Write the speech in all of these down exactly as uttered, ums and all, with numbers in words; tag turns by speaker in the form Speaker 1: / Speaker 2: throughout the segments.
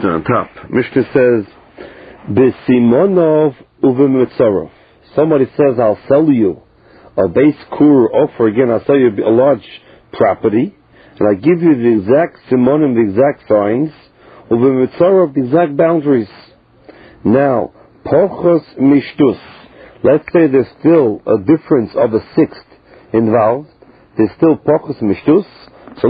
Speaker 1: Mishnah on top. Mishnah says, B'simonov uv'mitzarov. Somebody says, I'll sell you a base kur offer. Again, I'll sell you a large property, and I give you the exact simonim, the exact signs, uv'mitzarov, the exact boundaries. Now, pochos mishtus. Let's say there's still a difference of a sixth involved. There's still pochos mishtus. So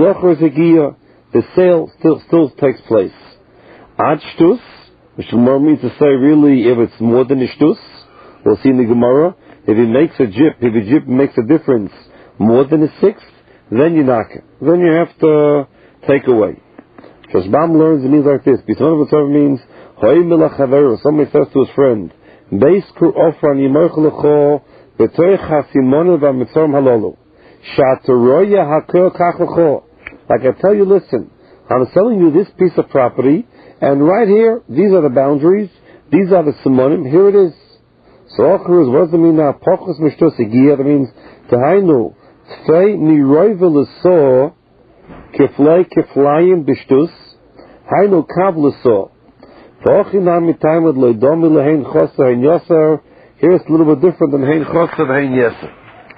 Speaker 1: the sale still still takes place. Ad shtus, which Gemara means to say really if it's more than a shtus, we'll see in the Gemara, if it makes a jip, if a jip makes a difference more than a sixth, then you knock it. Then you have to take away. Shashbam learns it means like this. B'son of it means, somebody says to his friend, Beis kur ofran yimorch lecho b'toich hasimonu v'amitzorm halolu. Sha'atoroya hakur kach lecho. Like I tell you, listen, I'm selling you this piece of property, and right here, these are the boundaries, these are the simonim, here it is. So Ochru, what does it mean now? Pochos mishtos igia, that means, Tahainu, Tfei miroi v'leso, keflei keflayim bishtus, Hainu kav leso. V'ochinam mitayim ad loidomi lehein choser hein yoser, here it's a little bit different than hein choser hein yeser.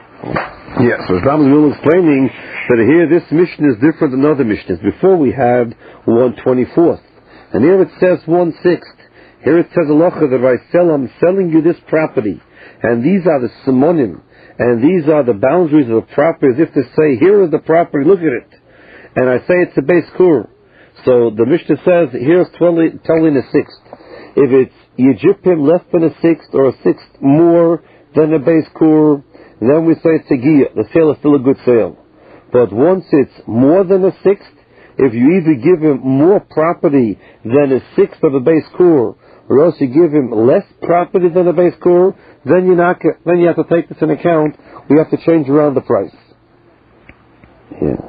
Speaker 1: Yes, so Islam is really explaining that here this mission is different than other missions. Before we had one twenty-fourth, and here it says one sixth. Here it says halacha that if I sell, I'm selling you this property, and these are the simonim, and these are the boundaries of the property, as if to say, here is the property, look at it. And I say it's a base kur. So the Mishnah says, here's telling a sixth. If it's Yijipim less than a sixth, or a sixth more than a base kur, then we say it's a giyah. The sale is still a good sale. But once it's more than a sixth, if you either give him more property than a sixth of a base kur, or else you give him less property than a base kur, then you not, then you have to take this in account. We have to change around the price. Yeah.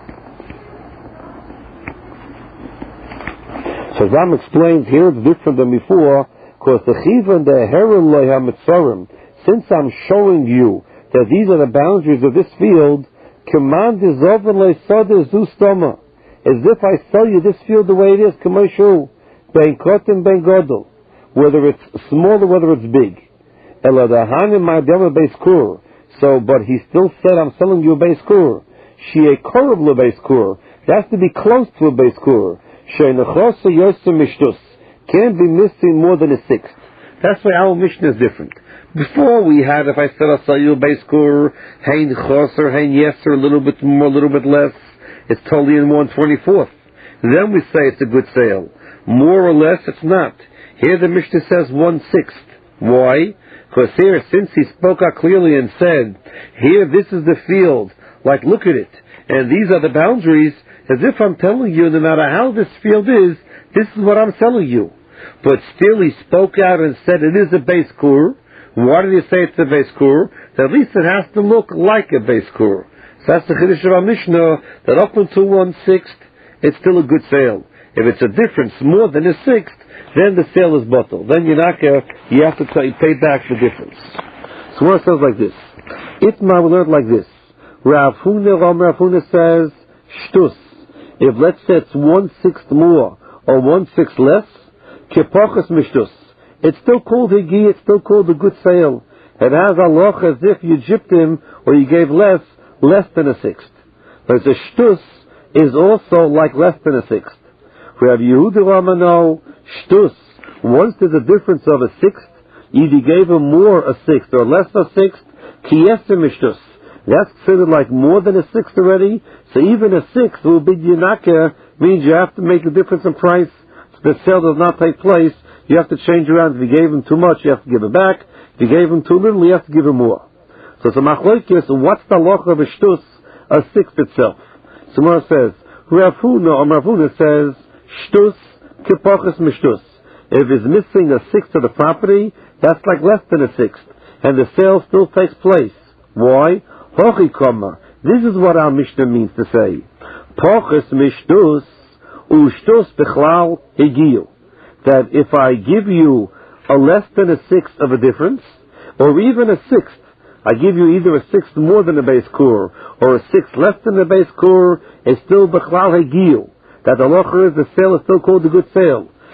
Speaker 1: So Ram explains here it's different than before, because the chivan the heron loy hamitzarim. Since I'm showing you that these are the boundaries of this field, command is oven le soda zu stoma, as if I sell you this field the way it is, commercial, ben kotim ben godel, whether it's small or whether it's big. Eladahanim ma'adema base kur. So, but he still said, I'm selling you a base kur. She a korab le base kur. It has to be close to a base kur. She nechosa yosem mishtus. Can't be missing more than a sixth. That's why our mission is different. Before we had, if I said I'll sell you a base kur, hein choser, hein yeser, a little bit more, a little bit less, it's totally in one twenty-fourth. Then we say it's a good sale. More or less, it's not. Here the Mishnah says one sixth. Why? Because here, since he spoke out clearly and said, here this is the field, like look at it, and these are the boundaries, as if I'm telling you, no matter how this field is, this is what I'm selling you. But still he spoke out and said it is a base kur. Why did he say it's a base kur? That at least it has to look like a base kur. So that's the Chiddush of our Mishnah, that up until one sixth, it's still a good sale. If it's a difference more than a sixth, then the sale is bottled. Then you're not gonna, you have to pay, pay back the difference. So what it says like this. Itma, we learned like this. Rav Huna, Rav Huna says, shtus. If let's say it's one sixth more, or one sixth less, kepochas mishtus. It's still called higi, it's still called a good sale. It has aloch as if you gypped him, or you gave less, less than a sixth. But the shtus is also like less than a sixth. We have Yehuda Ramano, shtus. Once there's a difference of a sixth, either you gave him more a sixth or less a sixth, kiyesim mishtus. That's considered like more than a sixth already. So even a sixth will be yinaka, means you have to make a difference in price. So the sale does not take place. You have to change around. If you gave him too much, you have to give it back. If you gave him too little, you have to give him more. So it's a machlokes. What's the loch of a shtus? A sixth itself. Someone says, Rav Huna or Rav Huna says, shtus kepochas mishtus. If it's missing a sixth of the property, that's like less than a sixth, and the sale still takes place. Why? Hochi koma. This is what our Mishnah means to say. Pochas mishtus ushtus bechlal higiyu. That if I give you a less than a sixth of a difference, or even a sixth, I give you either a sixth more than a base kur, or a sixth less than the base kur, it's still bechlal higiyu. That the locher is the sale is still called a good sale.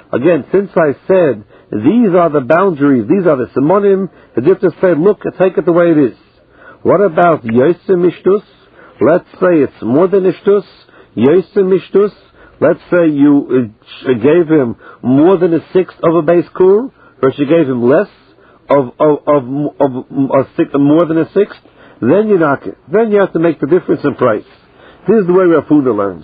Speaker 1: Again, since I said these are the boundaries, these are the simonim, the difference said, look, take it the way it is. What about Yosem Ishtus? Let's say it's more than Ishtus. Yosem Ishtus, let's say you uh, gave him more than a sixth of a base kur, or she gave him less of, of, of, of, of a six, more than a sixth, then you knock it. Then you have to make the difference in price. This is the way Rav Huna learns.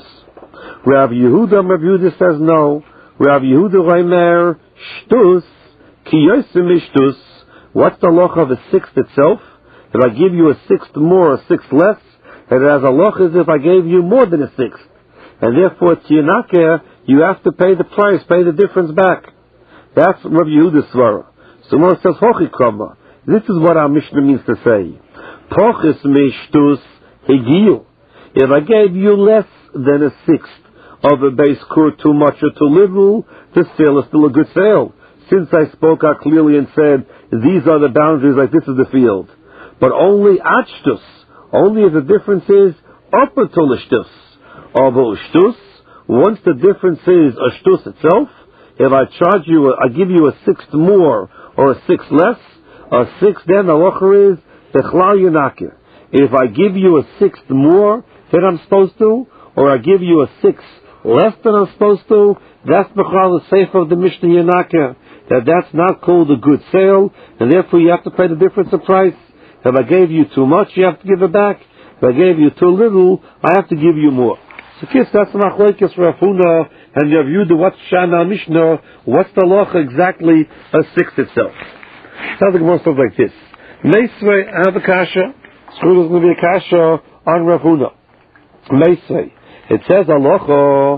Speaker 1: Rav Yehuda, Rav Yehuda says no. Rav Yehuda Reimer, Shtus, Ki Yosem Ishtus. What's the loch of a sixth itself? If I give you a sixth more, a sixth less, it has a loch as if I gave you more than a sixth. And therefore, Tiyanaker, you have to pay the price, pay the difference back. That's Rav Yehuda's svara. So Mor says, Hochi Kama. This is what our Mishnah means to say. Pochis Mishtus Higiyu. If I gave you less than a sixth of a base kur, too much or too little, the sale is still a good sale. Since I spoke out clearly and said, these are the boundaries, like this is the field. But only achtus, only if the difference is up until the shtus. Although shtus, once the difference is a shtus itself, if I charge you, a, I give you a sixth more or a sixth less, a sixth then the locher is bechlal yonakir. If I give you a sixth more than I'm supposed to, or I give you a sixth less than I'm supposed to, that's bechlal the safe of the Mishnah yonakir. That that's not called a good sale, and therefore you have to pay the difference of price. If I gave you too much, you have to give it back. If I gave you too little, I have to give you more. So kiss, that's machlekes Rav Huna and Rav Yehuda. What's Shana Mishnah? What's the loch exactly a sixth itself? Sounds like more stuff like this. Meisvei, I have a kasha. School is going to be a kasha on Rav Huna. Meisvei. It says alocha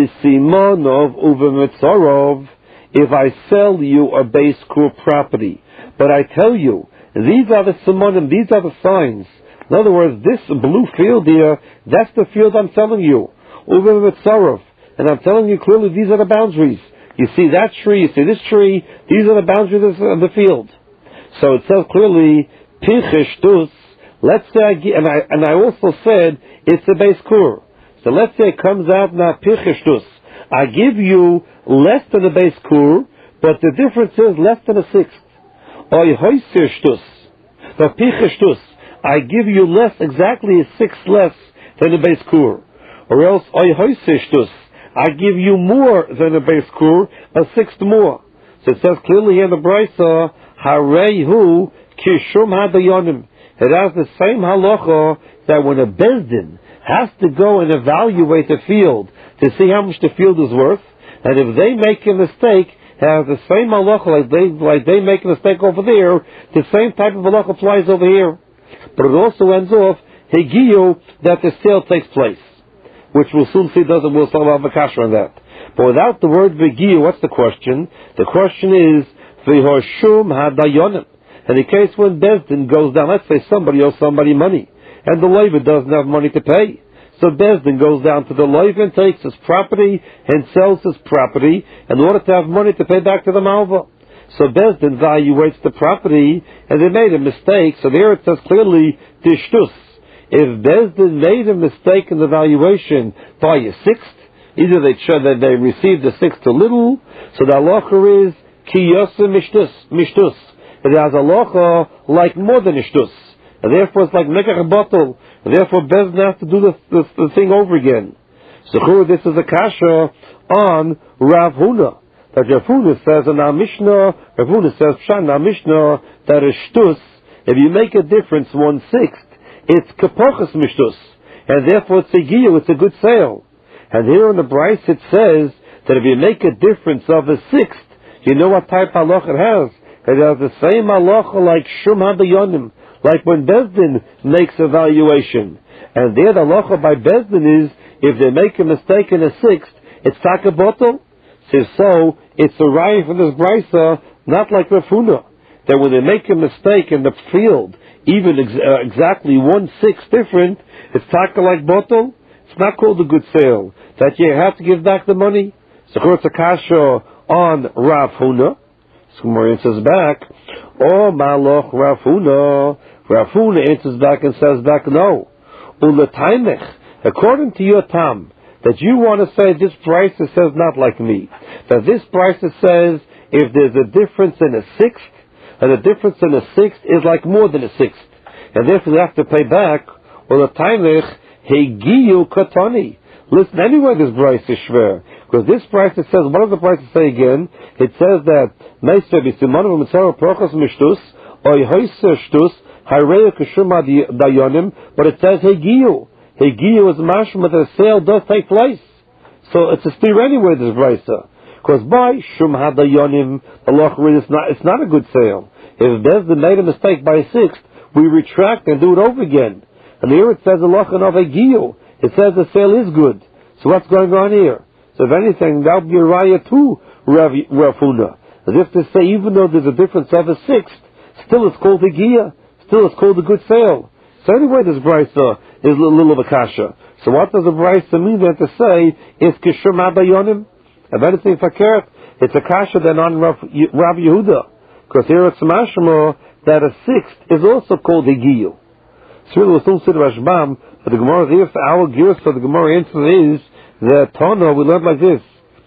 Speaker 1: b'simonov uvemetzorov. If I sell you a base kur property, but I tell you, these are the simonim, these are the signs. In other words, this blue field here, that's the field I'm selling you. And I'm telling you clearly, these are the boundaries. You see that tree, you see this tree, these are the boundaries of the field. So it says clearly, Pincheshtus, let's say, I, and, I, and I also said, it's a base kur. So let's say it comes out now, Pincheshtus. I give you less than a base kur, but the difference is less than a sixth. Oy hoysirshtus, the picheshtus, I give you less, exactly a sixth less than a base kur. Or else, oy hoysirshtus, I give you more than a base kur, a sixth more. So it says clearly here in the Brisa, harehu kishum hadayonim. It has the same halacha that when a bezdin has to go and evaluate the field to see how much the field is worth, and if they make a mistake, have the same halacha, like they, like they make a mistake over there, the same type of halacha applies over here. But it also ends off, hegiyu, that the sale takes place. Which we'll soon see doesn't, we'll talk about Vakasha on that. But without the word hegiyu, what's the question? The question is, v'hoshum hadayonim. In the case when Bezdin goes down, let's say somebody owes somebody money, and the loiva doesn't have money to pay. So Bezdin goes down to the loiva and takes his property and sells his property in order to have money to pay back to the malva. So Bezdin evaluates the property and they made a mistake. So there it says clearly tishtus. If Bezdin made a mistake in the valuation by a sixth, either they show that they received a sixth too little, so the halacha is ki yosem mishtus, mishtus. It has a halacha like more than ishtus. And therefore it's like mekach bottle. And therefore Bezdin has to do the, the, the thing over again. So this is a kasha on Rav Huna. That Rav Huna says in our Mishnah, Rav Huna says, Pshan, our Mishnah, that a shtus, if you make a difference one sixth, it's kapochas mishtus. And therefore it's a giyu, it's a good sale. And here in the Bryce it says that if you make a difference of a sixth, you know what type of halacha it has? It has the same halacha like shum hadayonim, like when Bezdin makes a valuation. And there the halacha by Bezdin is, if they make a mistake in a sixth, it's taka bottle. So, so it's a raya from this brisa, not like Rav Huna, that when they make a mistake in the field, even ex- uh, exactly one sixth different, it's taka like bottle. It's not called a good sale. That you have to give back the money. So it's a kasha on Rav Huna. So Gemara answers back, oh maloch Rav Huna. Rav Huna answers back and says back, no. Uletaimech, according to your tam, that you want to say this price that says not like me. That this price that says if there's a difference in a sixth, and the difference in a sixth is like more than a sixth. And therefore you have to pay back, or the taimich, hegiyu katani. Listen, anyway this price is shver. Because this price it says, what does the price say again? It says that, Meisve b'simonu v'mitzara prochas mishtus, oy hoyser shtus, hareya kishuma dayonim, but it says hegiyu. Hegiyu is mashma that a sale does take place. So it's a steer anyway this price. Because by shum hadayonim, the law it's not, it's not a good sale. If Bezdin made a mistake by a sixth, we retract and do it over again. And here it says a lachan of hegiyu. It says the sale is good. So what's going on here? So if anything, that would be a raya to Rav Huna. As if to say, even though there's a difference of a sixth, still it's called a giya. Still it's called a good sale. So anyway, this brisa is a little of a kasha. So what does the brisa mean then to say, is kishum abayonim? If anything fakert, it's a kasha then on Rav, Rav Yehuda. Because here it's mashma that a sixth is also called a giyu. So really, we'll still Rashbam, but the Gemara here, our gears for the Gemara answer is that Tana, we learned like this.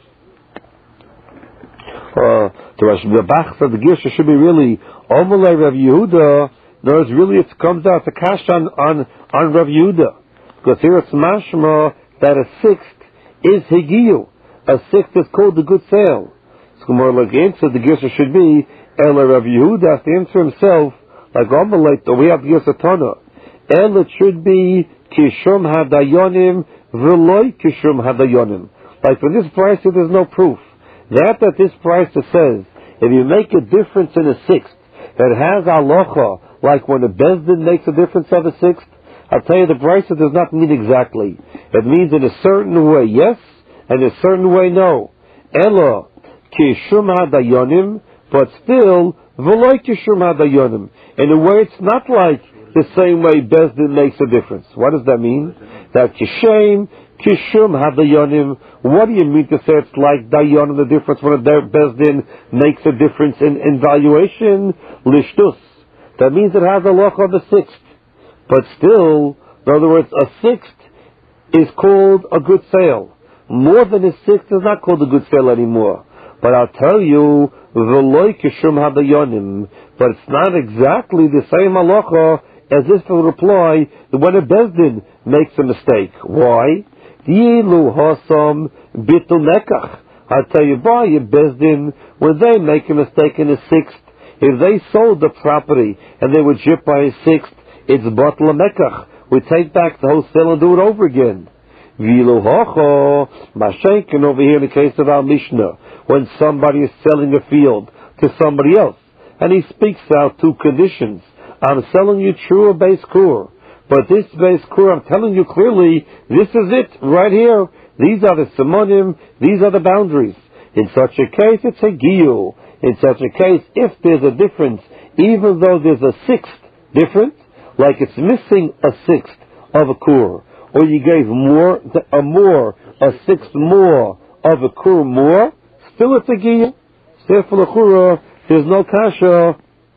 Speaker 1: Uh, the Rash, the Bach said the gears should be really Omalei Rav Yehuda. No, it's really, it comes out, it's a kash on, on, on Rav Yehuda. Because here it's mashma that a sixth is higiyu. A sixth is called the good sale. So Gemara like answer, the gears should be Ela Rav Yehuda has to answer himself, like Omalei, we have the gears of Tana. El it should be kishum hadayonim v'loy kishum hadayonim. Like for this price, there's no proof. That at this price it says, if you make a difference in a sixth, that has halacha, like when a bezdin makes a difference of a sixth, I'll tell you the price it does not mean exactly. It means in a certain way yes, and a certain way no. Ela kishum hadayonim, but still v'loy kishum hadayonim. In a way it's not like the same way Bezdin makes a difference. What does that mean? That Kishem, Kishum, Hadayonim. What do you mean to say it's like Dayonim, the difference when a Bezdin makes a difference in, in valuation? Lishtus. That means it has a loch of a sixth. But still, in other words, a sixth is called a good sale. More than a sixth is not called a good sale anymore. But I'll tell you, V'loy Kishum Hadayonim. But it's not exactly the same halacha as if to reply that when a bezdin makes a mistake. Why? Yilu hasam bitul nekach. I tell you, by a bezdin, when they make a mistake in a sixth, if they sold the property and they were gypped by a sixth, it's batul nekach. We take back the whole sale and do it over again. Yilu hacha mashenkin over here in the case of our Mishnah, when somebody is selling a field to somebody else, and he speaks out two conditions. I'm selling you true base kur, but this base kur, I'm telling you clearly, this is it, right here. These are the simonim, these are the boundaries. In such a case, it's a giyu. In such a case, if there's a difference, even though there's a sixth difference, like it's missing a sixth of a kur, or you gave more, a more, a sixth more of a kur more, still it's a giyu. Therefore, the kura, there's no kasha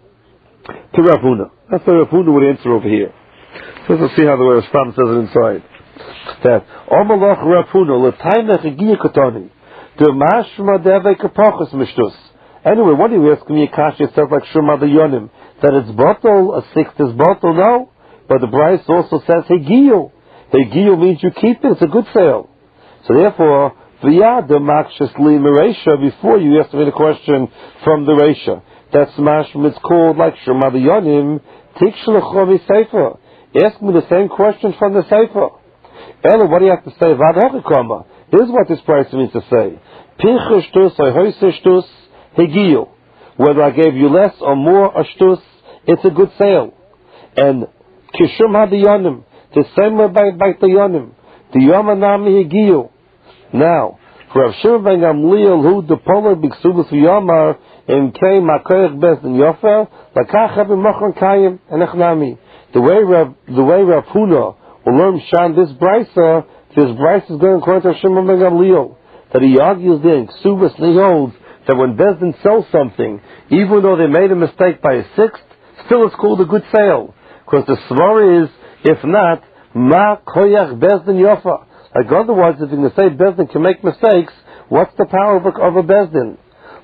Speaker 1: to Rav Huna. That's the Rav Huna would answer over here. So let's see how the way Stam says it inside. That Omalach Rav Huna l'taimech higiya katani to mashma deve kapachos mishtus. Anyway, what do you ask me? Kasha itself like Shema Dayonim that it's bottle, a sixth is bottle. No, but the Bryce also says higiyu. Higiyu means you keep it. It's a good sale. So therefore, v'yad makshas li mereisha. Before you asked me the question from the reisha. That's mashma. It's called like Shema Dayonim. Tikshlechomi sefer. Ask me the same question from the sefer. Ella, what do you have to say? Vadachikama. Here's what this price means to say. Pinchashtus or hoiseshtus higiyu. Whether I gave you less or more ashtus, it's a good sale. And kishum hadayonim, the same way by by dayonim. The yamanami higiyu. Now, for Rav Shimon ben Gamliel, who the polar biksubus v'yamar in kei makoyach best in yofer, lakach havim machon kayim and echnami. The way Rav, the way Rav Huna will learn shan this brisa, this brisa is going according to Rav Shimon ben Gamliel, that he argues there in ksubus and he holds that when Bezdin sells something, even though they made a mistake by a sixth, still it's called a good sale. Because the svar is, if not, ma koyach Bezdin yofa. Like otherwise, if you can say Bezdin can make mistakes, what's the power of a, of a Bezdin?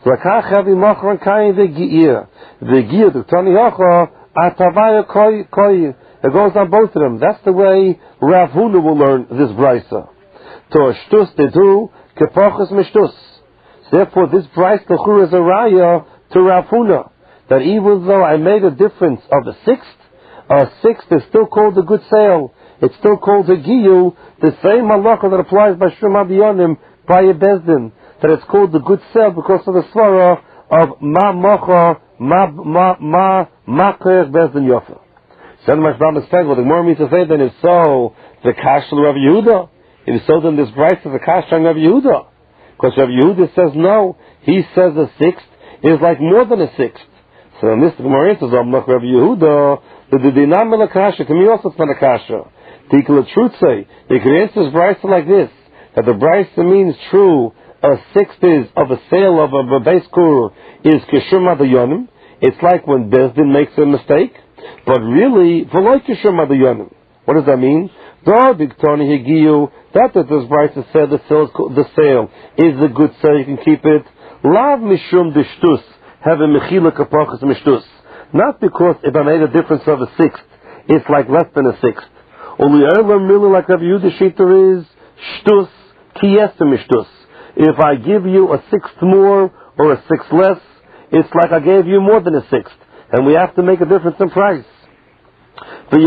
Speaker 1: It goes on both of them. That's the way Rav Huna will learn this brisa. To shtus tedu kepochus mishtus. Therefore, this brisa l'chur is a raya to Rav Huna, that even though I made a difference of a sixth, a sixth is still called a good sale. It's still called a giyu, the same halacha that applies by Shum Abiyonim by a bezdin, that it's called the good sale because of the svara of ma mocha ma ma ma ma koyach bezdin yofa. So much Rambam said, well, the more means to say then if so, the kasha Rav Yehuda. If so, then this price is the kasha on Rav Yehuda, because Rav Yehuda says no. He says a sixth is like more than a sixth. So in this Gemara says, Amlach Rav Yehuda, the dinam la kasha. To me also it's not a kasha. The truth say, you can answer this brisa like this, that the brisa means true, a sixth is of a sale of a, a base kur is kishum adayonim. It's like when Bezdin makes a mistake, but really, v'loy kishum adayonim. What does that mean? Da diktoni higiyu, that that this brisa said the sale, the sale is a good sale, you can keep it. Lav mishum dishtus, have a mechila kapachas mishtus. Not because if I made a difference of a sixth, it's like less than a sixth. Only Erlam really like Rav Yehuda Shita is shtus kiyesem mishtus. If I give you a sixth more or a sixth less, it's like I gave you more than a sixth, and we have to make a difference in price.